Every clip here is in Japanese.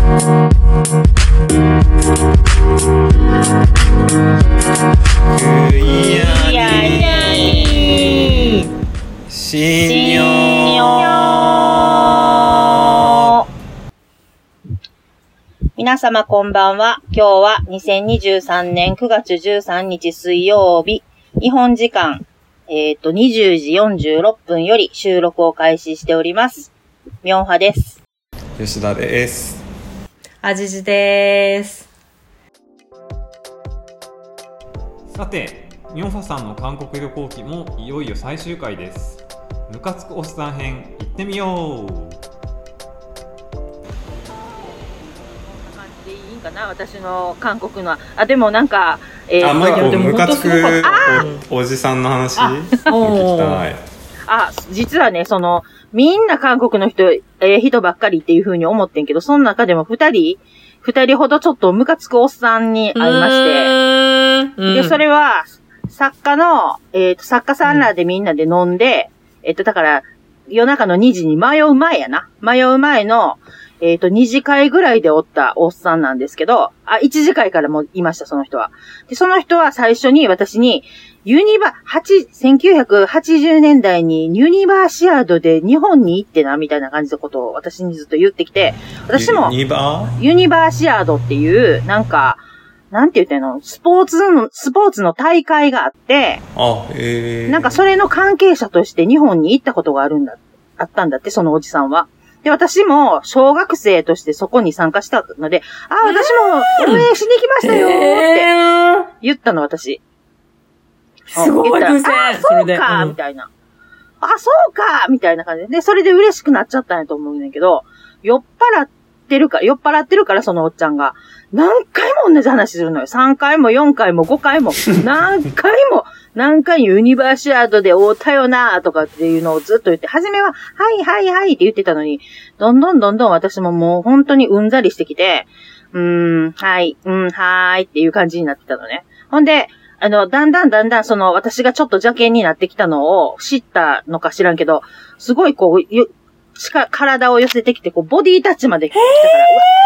皆様こんばんは。今日は2023年9月13日水曜日、日本時間、20時46分より収録を開始しております。みょんはです。 吉田です。 あじじです。 さて、みょんはさんの韓国旅行記もいよいよ最終回です。ムカつくおっさん編行ってみよう。 かな、私の韓国のでもなんか、 マイコムカつく おじさんの話聞きたい。 実はね、みんな韓国の人ばっかりっていう風に思ってんけど、その中でも二人ほどちょっとムカつくおっさんに会いまして、で、それは作家さんらでみんなで飲んで、だから夜中の2時に迷う前の2次会ぐらいでおったおっさんなんですけど、1次会からもいました、その人は。で、その人は最初に私に、1980年代にユニバーシアードで日本に行ってな、みたいな感じのことを私にずっと言ってきて、私も、ユニバーシアードっていう、なんか、なんて言ってんの、スポーツの大会があって、なんかそれの関係者として日本に行ったことがあったんだって、そのおじさんは。で、私も小学生としてそこに参加したので、私も応援しに来ましたよって言ったの、私。 すごい偶然。 そうか、みたいな。そうか、みたいな感じで。で、それで嬉しくなっちゃったんやと思うんだけど、酔っ払ってるから、そのおっちゃんが、何回も同じ話するのよ。3回も4回も5回も、何回ユニバーシアードで会うたよなとかっていうのをずっと言って、初めは、はいって言ってたのに、どんどん私ももう本当にうんざりしてきて、はーいっていう感じになってたのね。ほんで、だんだん私がちょっと邪険になってきたのを知ったのか知らんけど、すごい体を寄せてきて、ボディタッチまで来たから、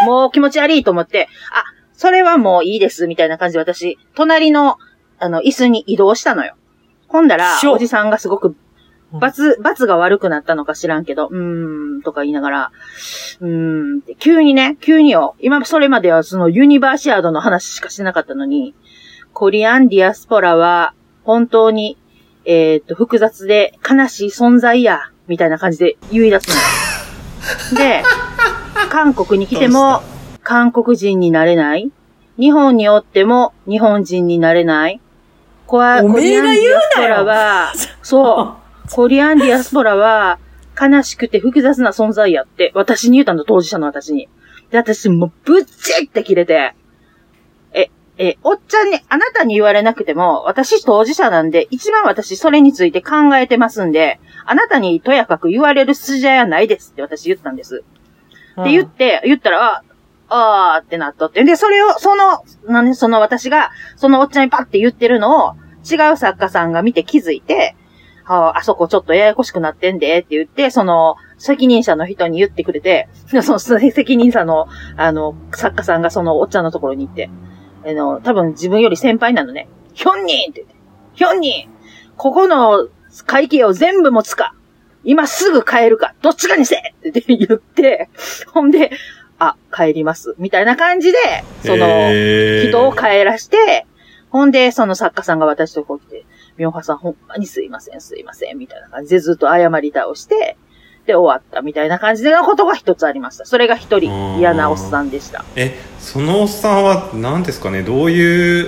もう気持ち悪いと思って、それはもういいです、みたいな感じで私、隣の、椅子に移動したのよ。ほんだら、おじさんがすごく、罰が悪くなったのか知らんけど、とか言いながら、って急によ、今それまではそのユニバーシアードの話しかしてなかったのに、コリアンディアスポラは、本当に、複雑で悲しい存在や、みたいな感じで言い出すのよ。で、韓国に来ても、韓国人になれない。日本におっても、日本人になれない。コリアンディアスポラは、コリアンディアスポラは、悲しくて複雑な存在やって、私に言ったの、当事者の私に。で、私もうぶっちって切れて、おっちゃんに、あなたに言われなくても、私当事者なんで、一番私それについて考えてますんで、あなたにとやかく言われる筋合いはないですって私言ったんです。って言ったら、ってなっとって。で、それを、私が、そのおっちゃんにパッて言ってるのを、違う作家さんが見て気づいて、あそこちょっとややこしくなってんで、って言って、責任者の人に言ってくれて、その責任者の、作家さんがそのおっちゃんのところに行って、多分自分より先輩なのね。ヒョンニンって言って、ヒョンニンここの会計を全部持つか今すぐ帰るかどっちかにせって言って、ほんで、帰ります。みたいな感じで、人を帰らして、ほんで、その作家さんが私とこう来て、みょんはさんほんまにすいません、みたいな感じでずっと謝り倒して、で終わったみたいな感じでのことが一つありました。それが一人嫌なおっさんでした。 そのおっさんは何ですかね、どういう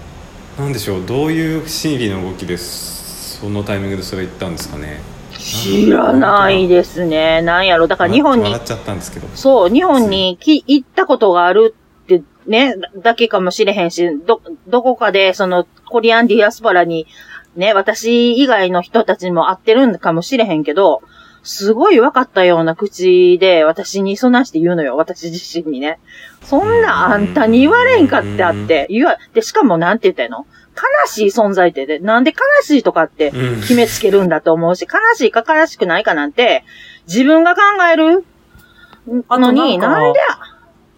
心理の動きでそのタイミングでそれ言ったんですかね。 知らないですね。なんやろ。だから日本に。 笑っちゃったんですけど。 そう、日本に行ったことがあるってね、だけかもしれへんし、どこかでコリアンディアスパラにね、私以外の人たちにも会ってるんかもしれへんけど、すごい分かったような口で私にそんなして言うのよ。私自身にね。そんなあんたに言われんかってあって。で、しかもなんて言ったらいいの？悲しい存在ってで、なんで悲しいとかって決めつけるんだと思うし、悲しいか悲しくないかなんて、自分が考えるのに、なんで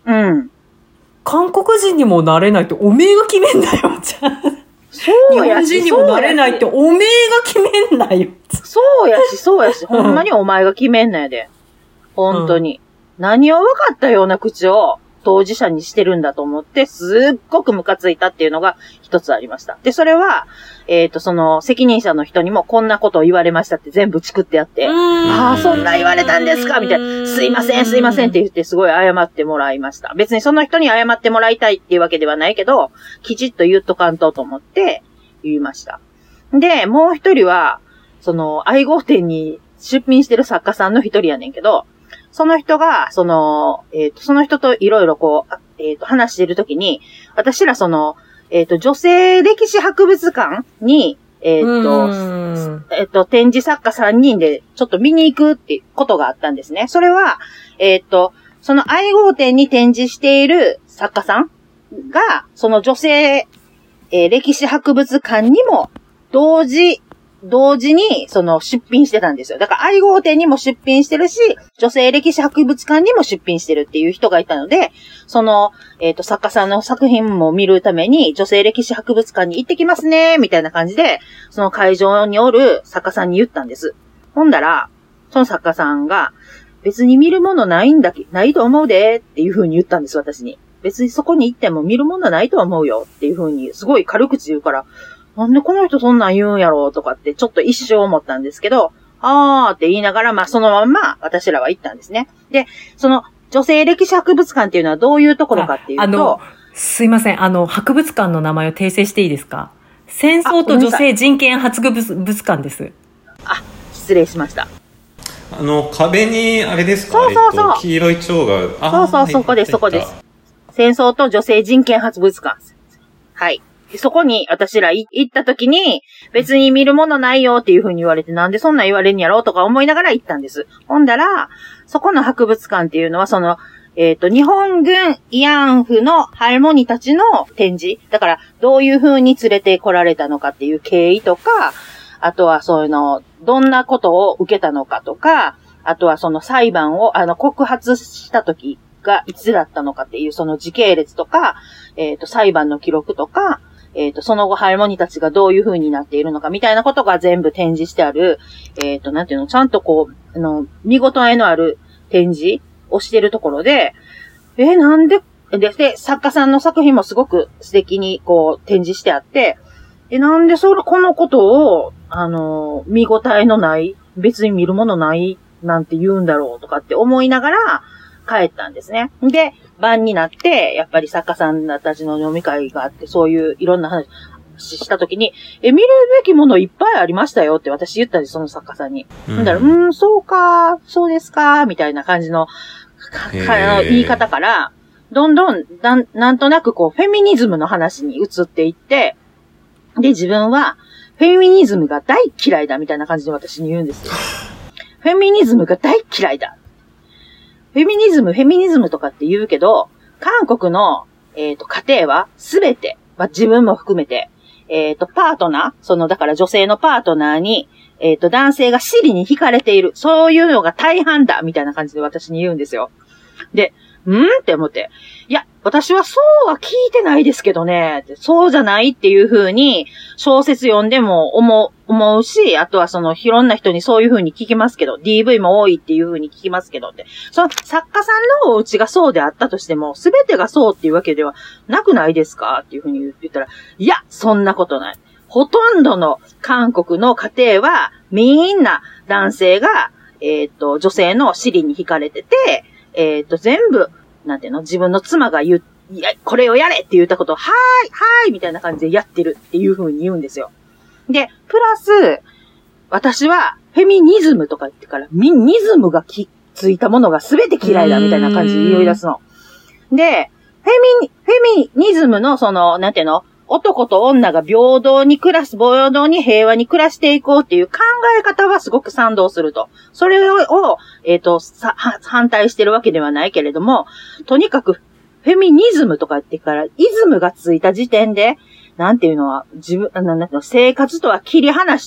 うん。 韓国人にもなれないっておめえが決めんだよ、じゃあ。 そうやし。 日本人にもなれないっておめえが決めんなよ。 そうやし。ほんまにお前が決めんなやで。本当に。何を分かったような口を当事者にしてるんだと思って、すっごくムカついたっていうのが一つありました。で、それは、その責任者の人にもこんなことを言われましたって全部チクってやって、ああ、そんな言われたんですかみたいな。すいませんって言ってすごい謝ってもらいました。別にその人に謝ってもらいたいっていうわけではないけど、きちっと言っとかんとと思って言いました。で、もう一人は、その愛号店に出品してる作家さんの一人やねんけど、その人が、その人といろいろこう、話してるときに、私らその、女性歴史博物館に、展示作家3人でちょっと見に行くってことがあったんですね。それは、その愛号店に展示している作家さんが、その女性、歴史博物館にも同時に、その出品してたんですよ。だから愛号店にも出品してるし、女性歴史博物館にも出品してるっていう人がいたので、その、作家さんの作品も見るために、女性歴史博物館に行ってきますね、みたいな感じで、その会場におる作家さんに言ったんです。ほんだら、その作家さんが、別に見るものないと思うで、っていう風に言ったんです、私に。別にそこに行っても見るものないと思うよ、っていう風に、すごい軽口言うから、なんでこの人そんなん言うんやろうとかってちょっと一瞬思ったんですけど、あーって言いながら、まあそのまんま私らは行ったんですね。で、その女性歴史博物館っていうのはどういうところかっていうと、 すいません、博物館の名前を訂正していいですか？戦争と女性人権博物館です。 あ、失礼しました。 壁にあれですか？ そう黄色い蝶が、 そう、そこです。戦争と女性人権博物館。はい。そこに私ら行った時に、別に見るものないよっていう風に言われて、なんでそんな言われんやろうとか思いながら行ったんです。ほんだら、そこの博物館っていうのは、その、日本軍慰安婦のハルモニたちの展示。だから、どういう風に連れて来られたのかっていう経緯とか、あとはそういうの、どんなことを受けたのかとか、あとはその裁判を、告発した時がいつだったのかっていうその時系列とか、裁判の記録とか、その後ハルモニたちがどういう風になっているのかみたいなことが全部展示してある、なんていうの、ちゃんとこう、見応えのある展示をしているところで、なんで、で、作家さんの作品もすごく素敵にこう展示してあって、なんでこのことを、見応えのない、別に見るものないなんて言うんだろうとかって思いながら帰ったんですね。で、晩になって、やっぱり作家さんたちの飲み会があって、そういういろんな話したときに、見るべきものいっぱいありましたよって私言ったんです、その作家さんに。だから、そうか、そうですか、みたいな感じの言い方から、どんどん、なんとなくこう、フェミニズムの話に移っていって、で、自分は、フェミニズムが大嫌いだ、みたいな感じで私に言うんですよ。フェミニズムが大嫌いだ。フェミニズムとかって言うけど、韓国の、家庭はすべて、自分も含めて、パートナー、だから女性のパートナーに、男性が尻に惹かれている。そういうのが大半だみたいな感じで私に言うんですよ。で、って思って。いや、私はそうは聞いてないですけどね。そうじゃないっていう風に小説読んでも思うし、あとはいろんな人にそういう風に聞きますけど、DV も多いっていう風に聞きますけどって。その作家さんのお家がそうであったとしても、すべてがそうっていうわけではなくないですかっていう風に言ったら、いや、そんなことない。ほとんどの韓国の家庭はみんな男性が、女性の尻に惹かれてて、全部、なんていうの、自分の妻がこれをやれって言ったことを、はーいみたいな感じでやってるっていう風に言うんですよ。で、プラス、私はフェミニズムとか言ってから、ニズムがついたものが全て嫌いだみたいな感じで言い出すの。で、フェミニズムのなんていうの、男と女が平等に平和に暮らしていこうっていう考え方はすごく賛同すると。それを、反対してるわけではないけれども、とにかく、フェミニズムとか言ってから、イズムがついた時点で、なんていうのは、生活とは切り離した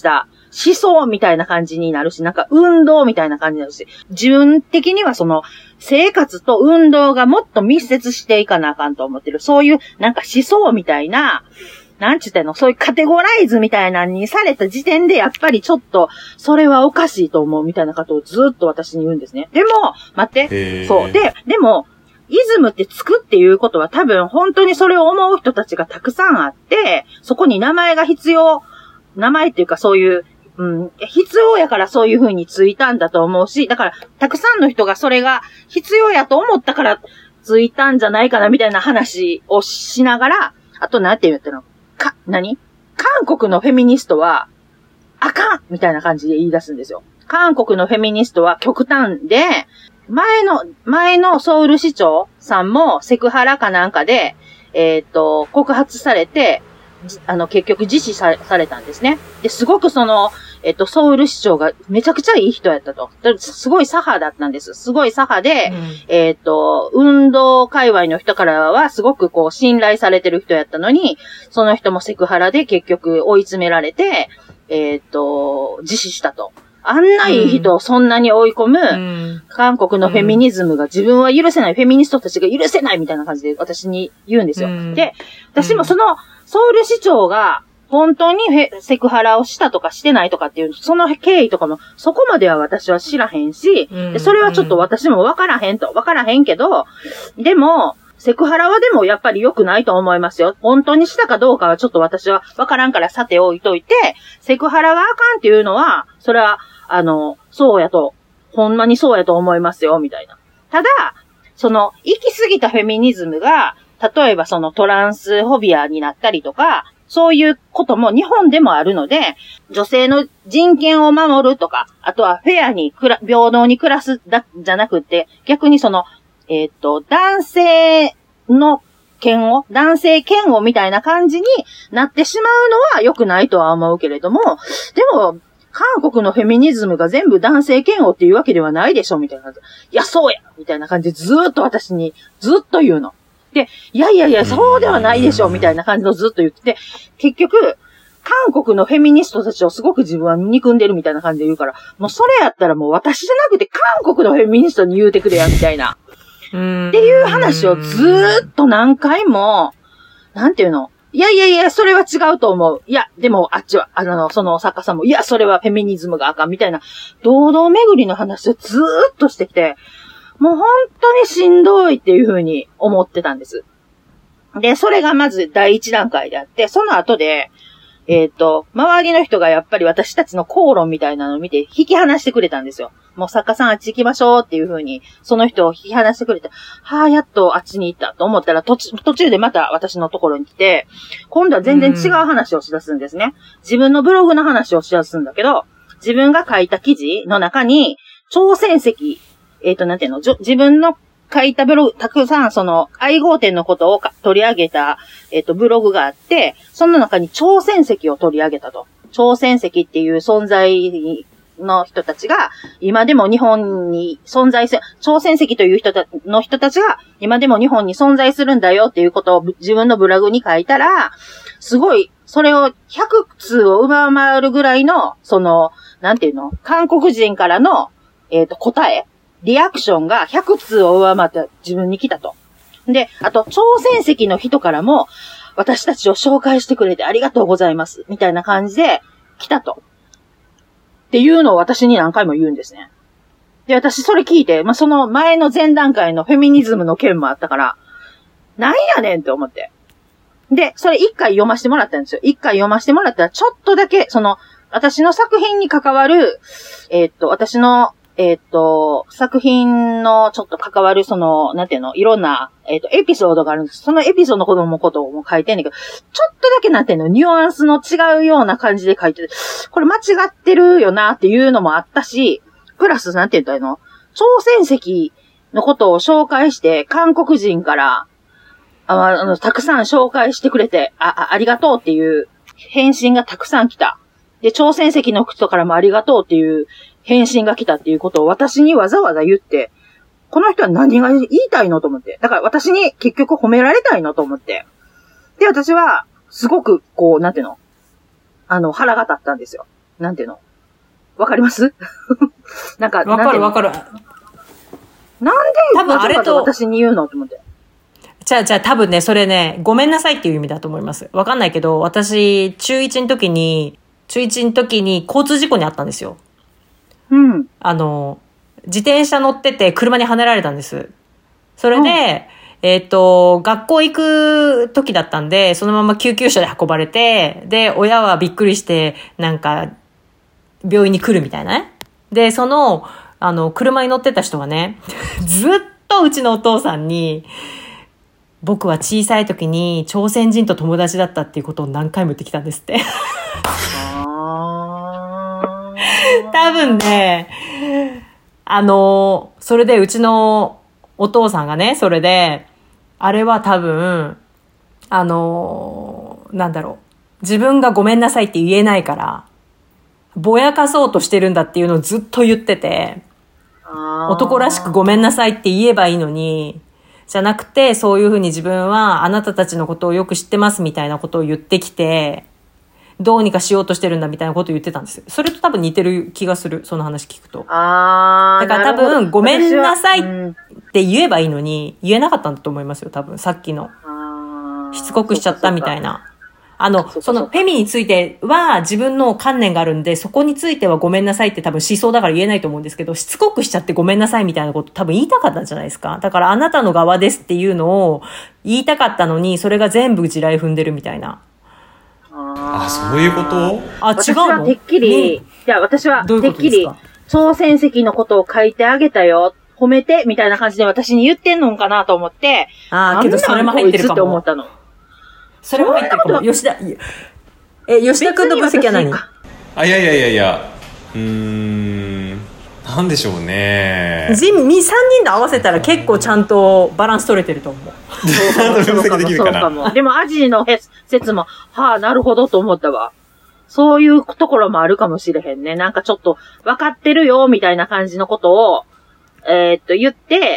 思想みたいな感じになるし、なんか運動みたいな感じになるし、自分的にはその生活と運動がもっと密接していかなあかんと思ってる。そういうなんか思想みたいな、なんちゅってんの、そういうカテゴライズみたいなのにされた時点でやっぱりちょっとそれはおかしいと思うみたいなことをずっと私に言うんですね。でも、待って、そう。でも、イズムってつくっていうことは多分本当にそれを思う人たちがたくさんあって、そこに名前が必要、名前っていうかそういう、必要やからそういう風についたんだと思うし、だからたくさんの人がそれが必要やと思ったからついたんじゃないかなみたいな話をしながら、あとなんて言ったの？韓国のフェミニストはあかんみたいな感じで言い出すんですよ。韓国のフェミニストは極端で、前のソウル市長さんもセクハラかなんかで、告発されて、結局自死されたんですね。で、すごくソウル市長がめちゃくちゃいい人やったと。すごい左派だったんです。すごい左派で、運動界隈の人からはすごくこう信頼されてる人やったのに、その人もセクハラで結局追い詰められて、自死したと。あんないい人をそんなに追い込む、韓国のフェミニズムが自分は許せない、フェミニストたちが許せないみたいな感じで私に言うんですよ。で、私もそのソウル市長が本当にセクハラをしたとかしてないとかっていう、その経緯とかもそこまでは私は知らへんし、でそれはちょっと私もわからへんけど、でも、セクハラはでもやっぱり良くないと思いますよ。本当にしたかどうかはちょっと私はわからんからさて置いといて、セクハラがあかんっていうのは、それは、ほんまにそうやと思いますよ、みたいな。ただ、行き過ぎたフェミニズムが、例えばトランスフォビアになったりとか、そういうことも日本でもあるので、女性の人権を守るとか、あとはフェアに平等に暮らすじゃなくて、逆に男性嫌悪みたいな感じになってしまうのは良くないとは思うけれども、でも、韓国のフェミニズムが全部男性嫌悪っていうわけではないでしょみたいな感じ。いや、そうやみたいな感じでずーっと私にずっと言うの。で、いや、そうではないでしょみたいな感じのずっと言ってて、結局、韓国のフェミニストたちをすごく自分は憎んでるみたいな感じで言うから、もうそれやったらもう私じゃなくて韓国のフェミニストに言うてくれや、みたいな。っていう話をずーっと何回も、なんていうの？いや、それは違うと思う。いや、でも、あっちは、その作家さんも、いや、それはフェミニズムがあかん、みたいな、堂々巡りの話をずーっとしてきて、もう本当にしんどいっていう風に思ってたんです。で、それがまず第一段階であって、その後で、周りの人がやっぱり私たちの口論みたいなのを見て引き離してくれたんですよ。もう作家さんあっち行きましょうっていう風に、その人を引き離してくれて、やっとあっちに行ったと思ったら途中でまた私のところに来て、今度は全然違う話をしだすんですね。自分のブログの話をしだすんだけど、自分が書いた記事の中に、挑戦績、なんていうの、自分の書いたブログ、たくさん愛号店のことを取り上げた、ブログがあって、その中に挑戦績を取り上げたと。挑戦績っていう存在の人たちが、今でも日本に存在する、挑戦績という人たちが、今でも日本に存在するんだよっていうことを自分のブログに書いたら、すごい、それを100通を上回るぐらいの、なんていうの、韓国人からの、答え、リアクションが100通を上回って自分に来たと。で、あと、挑戦績の人からも、私たちを紹介してくれてありがとうございます。みたいな感じで来たと。っていうのを私に何回も言うんですね。で、私それ聞いて、その前の前段階のフェミニズムの件もあったから、なんやねんって思って。で、それ一回読ませてもらったんですよ。一回読ませてもらったら、ちょっとだけ、私の作品に関わる、私の、作品のちょっと関わるなんていうの、いろんな、エピソードがあるんです。そのエピソードのことも書いてんねんけど、ちょっとだけなんていうの、ニュアンスの違うような感じで書いてて、これ間違ってるよなっていうのもあったし、プラスなんて言ったの、挑戦績のことを紹介して、韓国人から、たくさん紹介してくれて、ありがとうっていう返信がたくさん来た。で、挑戦績の人からもありがとうっていう返信が来たっていうことを私にわざわざ言って、この人は何が言いたいのと思って。だから私に結局褒められたいのと思って。で、私は、すごく、なんていうの？腹が立ったんですよ。 なんていうのわかりますなんか、 わかるわかる。 なんで多分あれと私に言うのと思って。 じゃあ多分ね、それね、ごめんなさいっていう意味だと思います。わかんないけど、私、中1の時に交通事故にあったんですよ。 うん。 自転車乗ってて車にはねられたんです。それで、学校行く時だったんで、そのまま救急車で運ばれて、で、親はびっくりして、なんか、病院に来るみたいなね。で、車に乗ってた人はね、ずっとうちのお父さんに、僕は小さい時に朝鮮人と友達だったっていうことを何回も言ってきたんですって。多分ね、それでうちのお父さんがね、それで、あれは多分、なんだろう、自分がごめんなさいって言えないから、ぼやかそうとしてるんだっていうのをずっと言ってて、男らしくごめんなさいって言えばいいのに、じゃなくて、そういうふうに自分はあなたたちのことをよく知ってますみたいなことを言ってきて、どうにかしようとしてるんだみたいなことを言ってたんですよ。それと多分似てる気がする、その話聞くと。だから多分、ごめんなさいって言えばいいのに、言えなかったんだと思いますよ、多分、さっきの。しつこくしちゃったみたいな。そのフェミについては自分の観念があるんで、そこについてはごめんなさいって多分思想だから言えないと思うんですけど、しつこくしちゃってごめんなさいみたいなこと多分言いたかったんじゃないですか。だからあなたの側ですっていうのを言いたかったのに、それが全部地雷踏んでるみたいな。 そういうこと？ 違うの？ 私はてっきり、私はてっきり、朝鮮籍のことを書いてあげたよ。褒めてみたいな感じで私に言ってんのかなと思って、 けどそれも入ってるかも。 って思ったの。 それも入ってるかも。吉田くんの分析は何？ いや、なんでしょうね。 3人で合わせたら結構ちゃんとバランス取れてると思う。 そうかも。でもアジの説も、なるほどと思ったわ。そういうところもあるかもしれへんね。なんかちょっと分かってるよみたいな感じのことを、言って、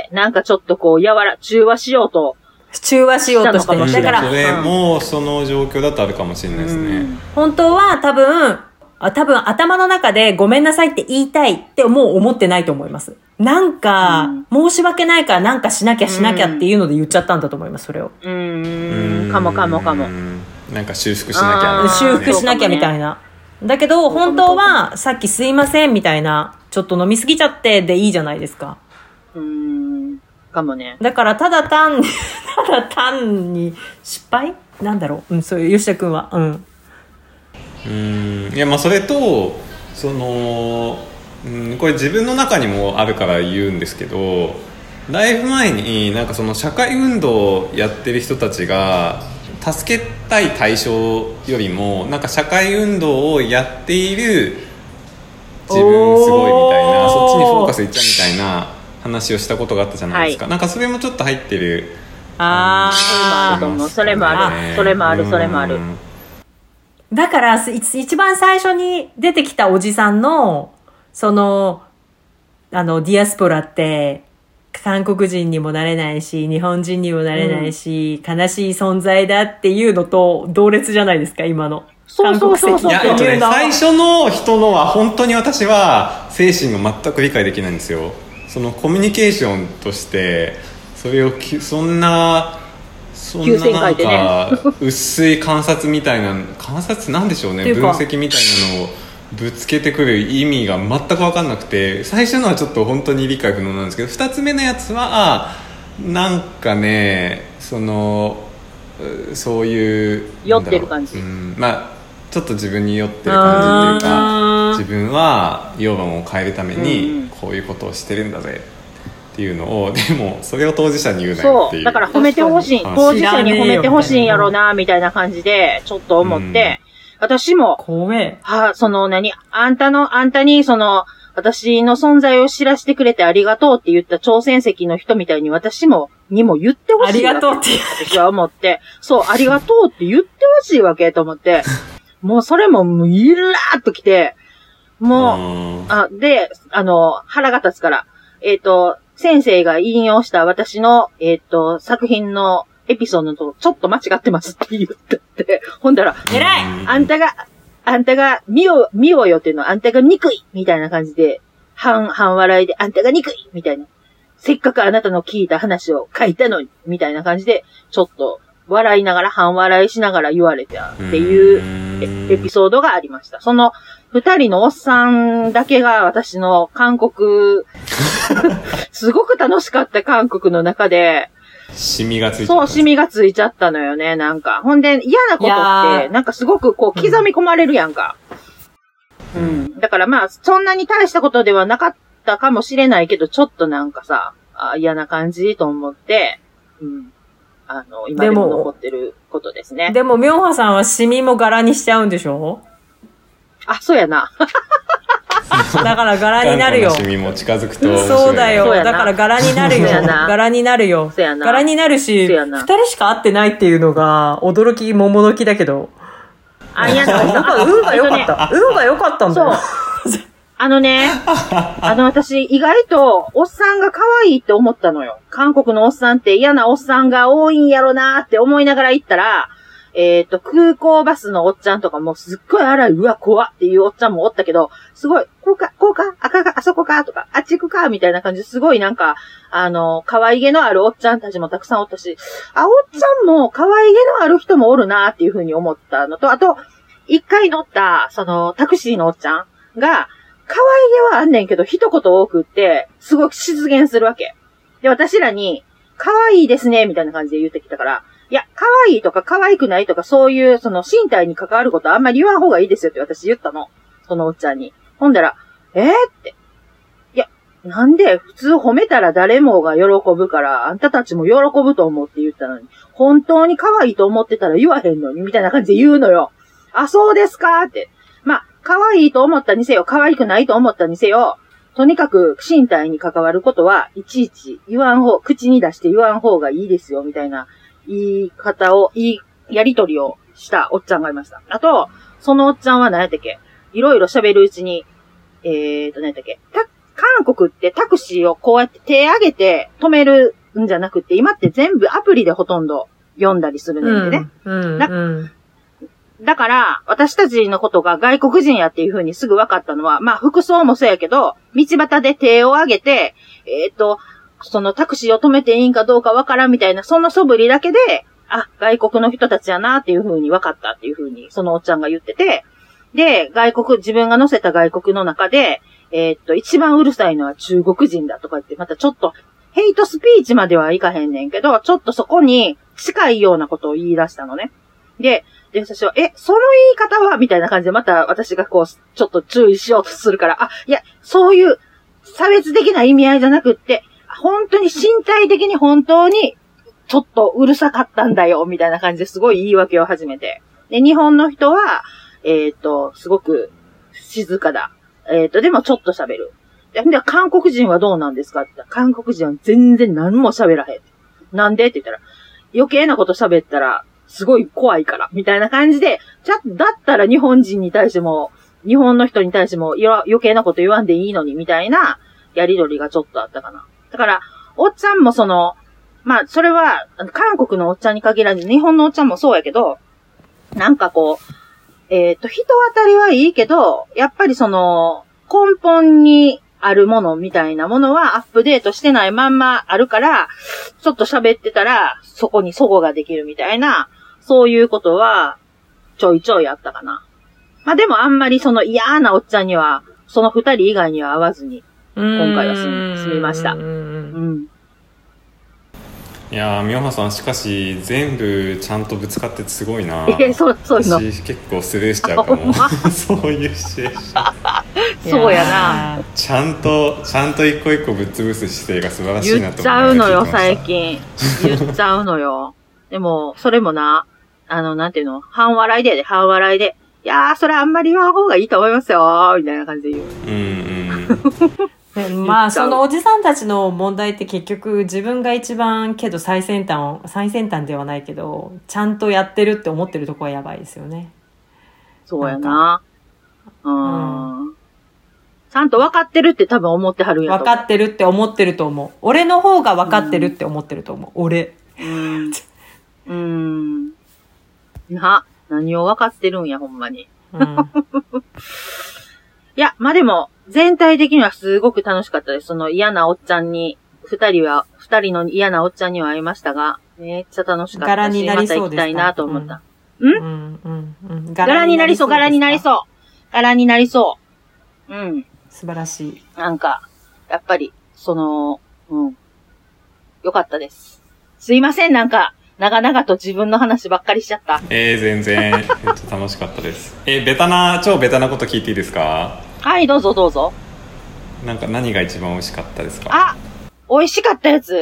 なんかちょっとこう中和しようとしてる。 だからそれもその状況だとあるかもしれないですね。 本当は多分頭の中でごめんなさいって言いたいってもう思ってないと思います。なんか、申し訳ないからなんかしなきゃっていうので言っちゃったんだと思います、それを。かも。 なんか修復しなきゃ。 修復しなきゃみたいな。だけど、本当はさっきすいませんみたいな、ちょっと飲みすぎちゃってでいいじゃないですか。 かもね。 だからただ単に失敗なんだろう。そういう吉田くんは。 いや、それとこれ自分の中にもあるから言うんですけど、だいぶ前になんかその社会運動をやってる人たちが助けたい対象よりもなんか社会運動をやっている自分すごいみたいな、そっちにフォーカスいっちゃうみたいな話をしたことがあったじゃないですか。なんかそれもちょっと入ってる。 それもある。 だから一番最初に出てきたおじさんのディアスポラって韓国人にもなれないし日本人にもなれないし、悲しい存在だっていうのと同列じゃないですか、今の。 そう。 いや、最初の人のは本当に私は精神が全く理解できないんですよ。そのコミュニケーションとしてそれをそんななんか薄い観察みたいな観察なんでしょうね、分析みたいなのをぶつけてくる意味が全く分かんなくて、最初のはちょっと本当に理解不能なんですけど、2つ目のやつはなんかね、そういう酔ってる感じ、 ちょっと自分に酔ってる感じっていうか、自分は世論を変えるためにこういうことをしてるんだぜっていうのを、でもそれを当事者に言うなよっていう。 だから褒めてほしい、当事者に褒めてほしいんやろうなみたいな感じでちょっと思って、私もあんたに私の存在を知らせてくれてありがとうって言った朝鮮籍の人みたいに私にも言ってほしい。 ありがとうって私は思って、ありがとうって言ってほしいわけと思って、もうそれもイラーっときて、で、腹が立つから、先生が引用した私の、作品のエピソードとちょっと間違ってますって言ったって、ほんだら、 偉い！ あんたがあんたが見よよっていうのはあんたが憎いみたいな感じで、半笑いであんたが憎いみたいな。せっかくあなたの聞いた話を書いたのに、みたいな感じで、ちょっと笑いながら、半笑いしながら言われたっていうエピソードがありました。その二人のおっさんだけが私の韓国、すごく楽しかった韓国の中で、 シミがついちゃった。 そう、シミがついちゃったのよね、なんか。ほんで、嫌なことって、なんかすごくこう、刻み込まれるやんか。うん。だからまあ、そんなに大したことではなかったかもしれないけど、ちょっとなんかさ、嫌な感じと思って、うん。今でも残ってることですね。 でも、ミョンハさんはシミも柄にしちゃうんでしょ？ あ、そうやな。 だから柄になるよ。 シミも近づくと。 そうだよ。だから柄になるよ。柄になるよ。柄になるし、二人しか会ってないっていうのが、驚き、桃の木だけど。 あ、いや、 運が良かった。運が良かったんだよ。 私、意外と、おっさんが可愛いって思ったのよ。韓国のおっさんって嫌なおっさんが多いんやろなーって思いながら行ったら、空港バスのおっちゃんとかもすっごい荒い、うわ、怖っていうおっちゃんもおったけど、すごい、こうか、あそこか、とか、あっち行くか、みたいな感じですごいなんか、可愛げのあるおっちゃんたちもたくさんおったし、おっちゃんも可愛げのある人もおるなっていうふうに思ったのと、あと、一回乗った、タクシーのおっちゃんが、可愛げはあんねんけど、一言多くって、すごく失言するわけ。で、私らに、可愛いですね、みたいな感じで言ってきたから、いや、可愛いとか可愛くないとか、そういう、身体に関わることあんまり言わん方がいいですよって私言ったの。そのおっちゃんに。ほんだら、って。いや、なんで、普通褒めたら誰もが喜ぶから、あんたたちも喜ぶと思って言ったのに、本当に可愛いと思ってたら言わへんのに、みたいな感じで言うのよ。あ、そうですかって。まあ、可愛いと思ったにせよ、可愛くないと思ったにせよ、とにかく身体に関わることはいちいち口に出して言わん方がいいですよ、みたいな言い方を、やりとりをしたおっちゃんがいました。あと、そのおっちゃんは何やったっけ？いろいろ喋るうちに、何やったっけ？韓国ってタクシーをこうやって手上げて止めるんじゃなくて、今って全部アプリでほとんど読んだりするねんでね。だから、私たちのことが外国人やっていう風にすぐ分かったのは、まあ服装もそうやけど、道端で手を上げて、そのタクシーを止めていいんかどうか分からんみたいな、その素振りだけで、あ、外国の人たちやなっていう風に分かったっていう風に、そのおっちゃんが言ってて、で、自分が乗せた外国の中で、一番うるさいのは中国人だとか言って、またちょっと、ヘイトスピーチまではいかへんねんけど、ちょっとそこに近いようなことを言い出したのね。で、私は、その言い方はみたいな感じで、また私がこう、ちょっと注意しようとするから、いや、そういう差別的な意味合いじゃなくって、本当に身体的に本当に、ちょっとうるさかったんだよ、みたいな感じですごい言い訳を始めて。で、日本の人は、すごく静かだ。でもちょっと喋る。で、韓国人はどうなんですかって言ったら、韓国人は全然何も喋らへん。なんでって言ったら、余計なこと喋ったら、すごい怖いから、みたいな感じで、だったら日本人に対しても、日本の人に対しても余計なこと言わんでいいのに、みたいなやりとりがちょっとあったかな。だから、おっちゃんもまあ、それは、韓国のおっちゃんに限らず、日本のおっちゃんもそうやけど、なんかこう、人当たりはいいけど、やっぱり根本にあるものみたいなものはアップデートしてないまんまあるから、ちょっと喋ってたら、そこに齟齬ができるみたいな、そういうことは、ちょいちょいあったかな。まあでもあんまり嫌なおっちゃんには、その二人以外には会わずに、今回は済みました。 いやー、みょはさんしかし全部ちゃんとぶつかっててすごいな。 そういうの。 私結構スルーしちゃうかも。そういうシチュエーション。 そうやな。 ちゃんと一個一個ぶっ潰す姿勢が素晴らしいなと思って。 言っちゃうのよ、最近。言っちゃうのよ。でも、それもな、なんていうの、半笑いで。いやー、それあんまり言わん方がいいと思いますよ、みたいな感じで言う。 まあ、そのおじさんたちの問題って結局自分が一番けど最先端ではないけど、ちゃんとやってるって思ってるとこはやばいですよね。 そうやな。ちゃんと分かってるって多分思ってはるんやと。 分かってるって思ってると思う。俺の方が分かってるって思ってると思う。俺。 何を分かってるんや、ほんまに。 いや、まあ、でも、全体的にはすごく楽しかったです。その嫌なおっちゃんに、二人の嫌なおっちゃんには会いましたが、めっちゃ楽しかったし、 柄になりそうでしたまた行きたいなと思った。 柄になりそう。柄になりそう。うん。 素晴らしい。 なんか、やっぱり、よかったです。すいません、なんか、長々と自分の話ばっかりしちゃった。 全然、めっちゃ楽しかったです。超ベタなこと聞いていいですか？ はい、どうぞどうぞ。 なんか何が一番美味しかったですか？ あ、美味しかったやつ？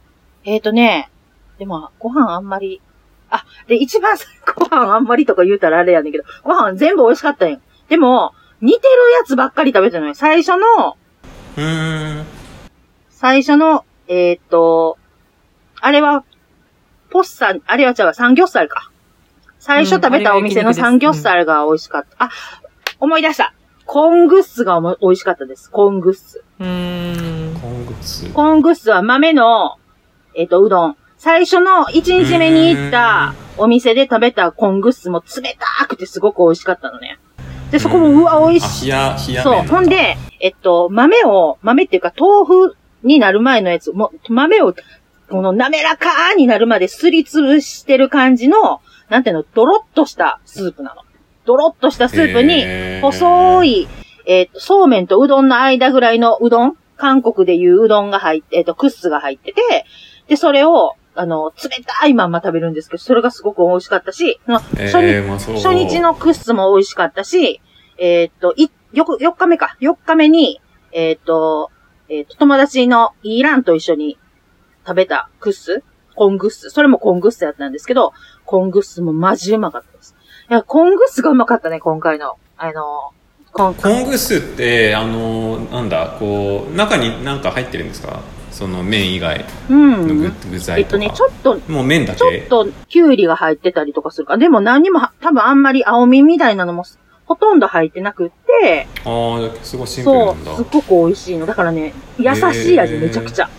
でも、ご飯あんまり、で、一番ご飯あんまりとか言うたらあれやねんけど、ご飯全部美味しかったんよ。でも、似てるやつばっかり食べてるのよ。最初の、あれは、あれはサンギョッサルか。最初食べたお店のサンギョッサルが美味しかった。思い出した。コングッスが美味しかったです。コングッス。 コングッスは豆の、うどん。最初の1日目に行ったお店で食べたコングッスも冷たくてすごく美味しかったのね。で、そこも美味しい。そう。ほんで、豆っていうか豆腐になる前のやつ、豆を、この滑らかになるまですりつぶしてる感じの、なんていうの、ドロッとしたスープなの。ドロッとしたスープに、細い、そうめんとうどんの間ぐらいのうどん、韓国でいううどんが入って、クッスが入ってて、で、それを、冷たいまんま食べるんですけど、それがすごく美味しかったし、初日のクッスも美味しかったし、4日目か。4日目に、友達のイーランと一緒に食べたクッス、コングッス、それもコングッスやったんですけど、コングッスもマジうまかったです。いや、コングッスがうまかったね、今回の。 コングッスって、中に何か入ってるんですか？その麺以外の具材とか。 ちょっと、 もう麺だけ？ ちょっと、キュウリが入ってたりとかするか。でも何にも、多分あんまり青みみたいなのも、ほとんど入ってなくって。 すごいシンプルなんだ。 そう、すっごく美味しいの。だからね、優しい味めちゃくちゃ。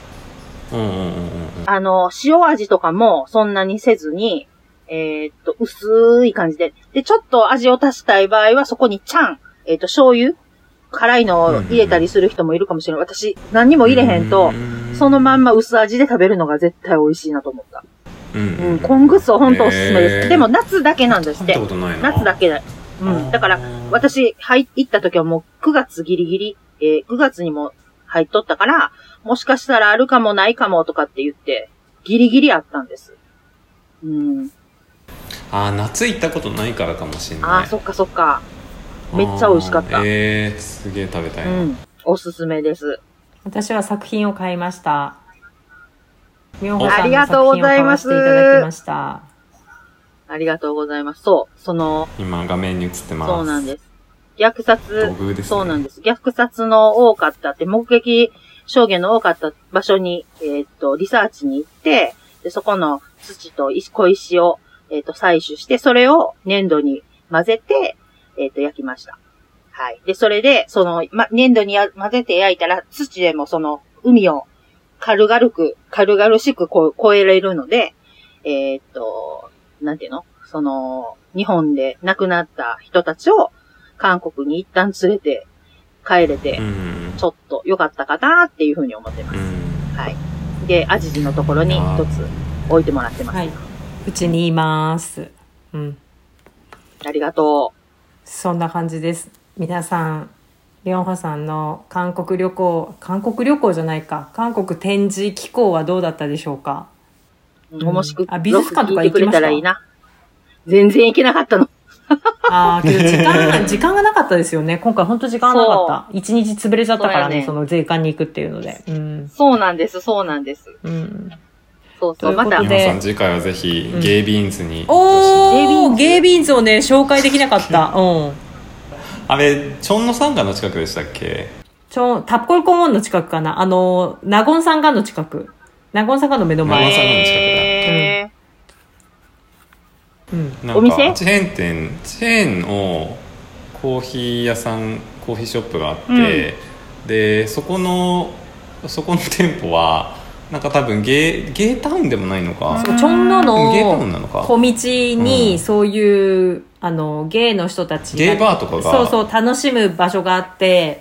塩味とかもそんなにせずに、薄い感じで。で、ちょっと味を足したい場合は、そこに醤油辛いのを入れたりする人もいるかもしれない。私、何にも入れへんと、そのまんま薄味で食べるのが絶対美味しいなと思った。コングッスは本当おすすめです。でも夏だけなんですって。夏だけだ。だから、私、行った時はもう9月ギリギリ、9月にも入っとったから、もしかしたらあるかもないかもとかって言って、ギリギリあったんです。 夏行ったことないからかもしれない。 そっかそっか。めっちゃ美味しかった。 すげえ食べたいな。 おすすめです。 私は作品を買いました。 妙穂さんの作品を買わせていただきました。 ありがとうございます。 そう、 今画面に映ってます。 そうなんです。虐殺、 道具ですね。 そうなんです。虐殺の多かったって、目撃証言の多かった場所に、リサーチに行って、で、そこの土と小石を、採取して、それを粘土に混ぜて、焼きました。はい。で、それで、粘土に混ぜて焼いたら、土でも海を軽々しく越えれるので、なんていうの？日本で亡くなった人たちを韓国に一旦連れて帰れて、ちょっと良かったかなっていうふうに思ってます。はい。で、アジジのところに一つ置いてもらってます。はい。 うちにいます。 ありがとう。 そんな感じです。皆さん、リョンホさんの韓国旅行じゃないか。韓国展示機構はどうだったでしょうか？ 面白く、 美術館とか行きました？くれたらいいな。 全然行けなかったの。 けど時間がなかったですよね。今回本当時間がなかった。一日潰れちゃったからね、その税関に行くっていうので。 そうなんです。そう。 また。 皆さん次回はぜひ、ゲイビーンズに。 ゲイビーンズをね、紹介できなかった。 あれ、チョンノサンガの近くでしたっけ？ タッコルコンウォンの近くかな。ナゴンサンガの近く。ナゴンサンガの目の前。 ナゴンサンガの近くだ。なんかお店？ チェーンのコーヒー屋さん、コーヒーショップがあって、でそこの店舗はなんか多分ゲータウンでもないのか。 チョンドゲータウンなのか。 の小道にそういう、ゲイの人たちがゲイバーとかがそうそう楽しむ場所があって、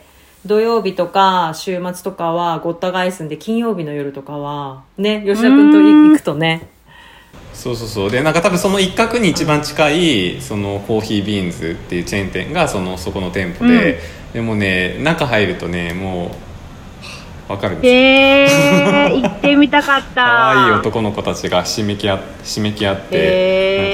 土曜日とか週末とかはごった返すんで、金曜日の夜とかはね、吉田くんと行くとね、 そうで、なんか多分その一角に一番近いそのコーヒービーンズっていうチェーン店がそこの店舗で、でもね中入るとねもうわかるんですよ。 行ってみたかった。 可愛い男の子たちがひしめき合って、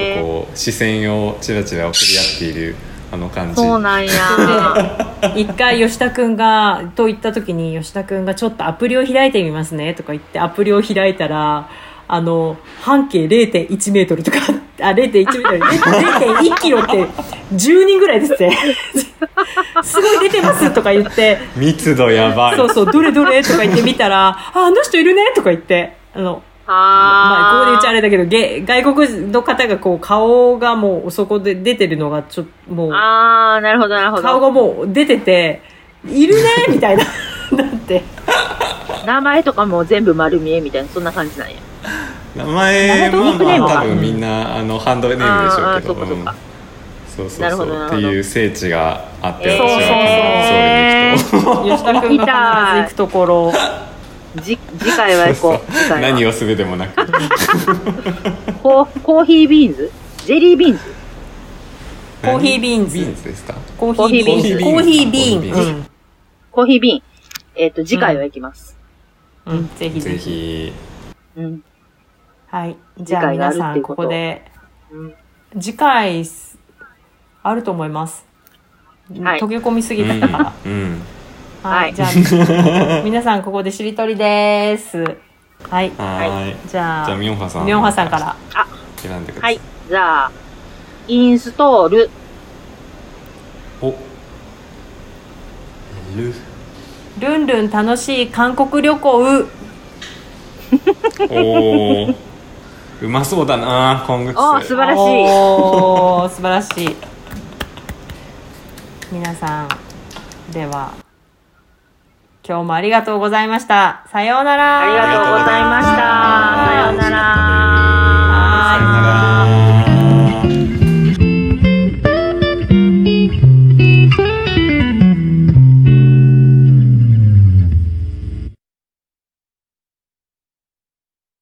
なんかこう視線をチラチラ送り合っているあの感じ。 そうなんや。 一回吉田くんがと言った時に、吉田くんがちょっとアプリを開いてみますねとか言ってアプリを開いたら、半径 0.1 メートルとか、0.1 メートル、0.1 キロって10人ぐらいですってすごい出てますとか言って、 密度やばい。 そうどれとか言ってみたら、あの人いるねとか言って、まあ、ここで言っちゃあれだけど、外国の方がこう顔がもうそこで出てるのがもう、 なるほど顔がもう出てて、いるねみたいななんて名前とかも全部丸見えみたいな、そんな感じなんや。 名前は多分みんなハンドネームでしょうけど、そうっていう聖地があって、私は必ずソウルに行くと。 吉田君が必ず行くところ。 次回は行こう。 何をするでもなくコーヒービーンズ、ジェリービーンズ、 コーヒービーンズビーンズですか。 コーヒービーン、コーヒービーン、 次回は行きます。 ぜひぜひ。はい。じゃあ皆さんここで、次回あると思います。溶け込みすぎたから。はい。じゃあ皆さんここでしりとりです。はい。じゃあミョンハさんから選んでください。 はい。じゃあインストール。 ルンルン楽しい韓国旅行。 うまそうだな、コングクス。 素晴らしい。 素晴らしい。皆さんでは今日もありがとうございました。さようなら。 ありがとうございました。